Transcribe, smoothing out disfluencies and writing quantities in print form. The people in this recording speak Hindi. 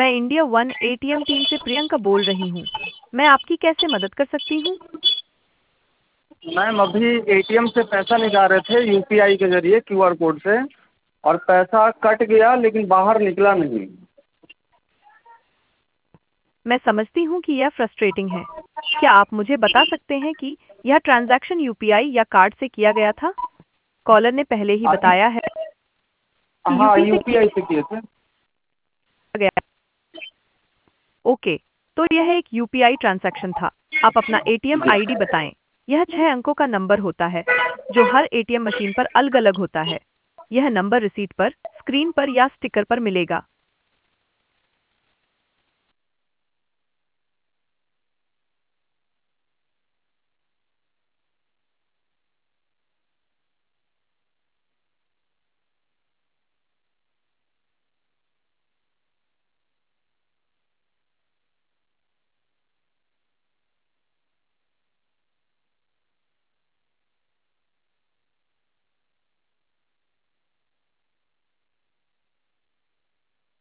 मैं इंडिया वन एटीएम टीम से प्रियंका बोल रही हूँ। मैं आपकी कैसे मदद कर सकती हूँ? मैम अभी एटीएम से पैसा निकाल रहे थे यूपीआई के जरिए क्यूआर कोड से, और पैसा कट गया लेकिन बाहर निकला नहीं। मैं समझती हूँ कि यह फ्रस्ट्रेटिंग है। क्या आप मुझे बता सकते हैं कि यह ट्रांजैक्शन यूपीआई या कार्ड से किया गया था? कॉलर ने पहले ही अभी बताया है कि हाँ, यूपी से यूपीआई से किए थे। किया गया है। ओके, तो यह एक यूपीआई ट्रांजैक्शन था। आप अपना एटीएम आईडी बताएं। यह 6 अंकों का नंबर होता है जो हर एटीएम मशीन पर अलग-अलग होता है। यह नंबर रिसीट पर, स्क्रीन पर या स्टिकर पर मिलेगा।